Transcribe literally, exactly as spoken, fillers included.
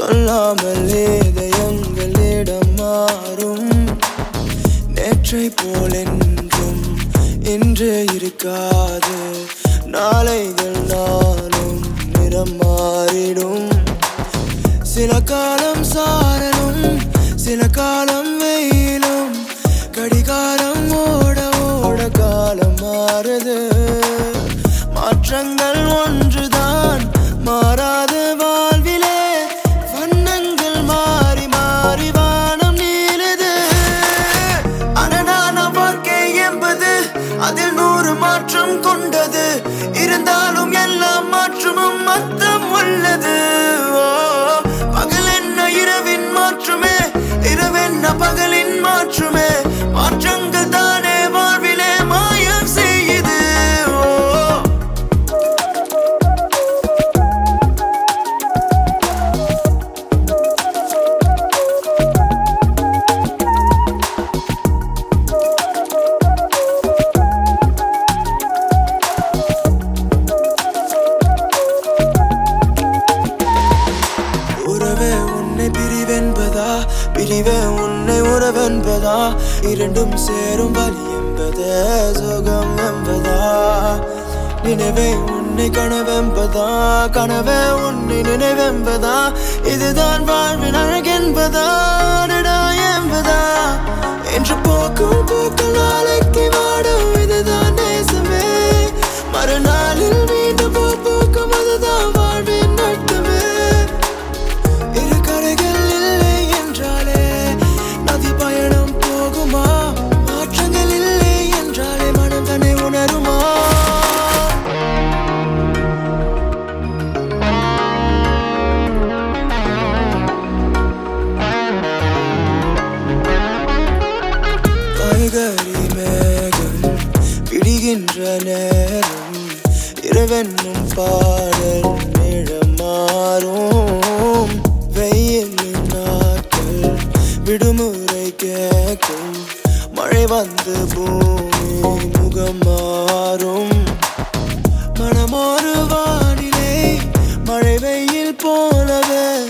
சொல்லாமல் இதயங்களிடம் மாறும். நேற்றை போல் என்றும் இன்று இருக்காது. நாளைகள் நாளும் நிறம் மாறிடும். சில காலம் சாரலும் சில காலம் வெயிலும். கடிகாரம் ஓட ஓட காலம் மாறுது. மாற்றங்கள் ஒன்றுதான் மாறாது வாழ்விலே. வண்ணங்கள் மாறி மாறி வானம் நீளுது. அனடான வாழ்க்கை என்பது அதில் நூறு மாற்றம் கொண்டது. இருந்தாலும் எல்லாம் மாற்றமும் அர்த்தம் உள்ளது. பகல் என்ன இரவின் மாற்றுமே, இரவென்ன பகலின் மாற்றுமே. மாற்றங்கள் தானே வாழ்விலே மாயம் செய்யுது. உறவே உன்னை பிரிவென்பதா, பிரிவே உன்னை உறவென்பதா. இரண்டும் சேரும் வழி என்பதே சுகம் என்பதா. நினைவே உன்னை கனவென்பதா, கனவே உன்னை நினைவென்பதா. இதுதான் வாழ்வின் அழகென்பதா, அடடா என்பதா. என்று போக்கும் போக்கு நாளைக்கு வாடும். இதுதான் நேசமே. மறுநாளில் மீண்டும் பூ பூக்கும். அதுதான் வாழ்வின் அர்த்தமே. இரு கரைகள் இல்லை என்றாலே நதி பயணம் போகுமா? மாற்றங்கள் இல்லை என்றாலே மனம் தன்னை உணருமா? காய்கறி மேகம் பிடிகின்ற நேரம். இரவென்னும் பாடல் நிழம் மாறும். வெயிலின் நாட்கள் விடுமுறை கேட்கும். மழை வந்து பூமி முகம் மாறும். மனமொரு வானிலை மழை வெயில் போலவே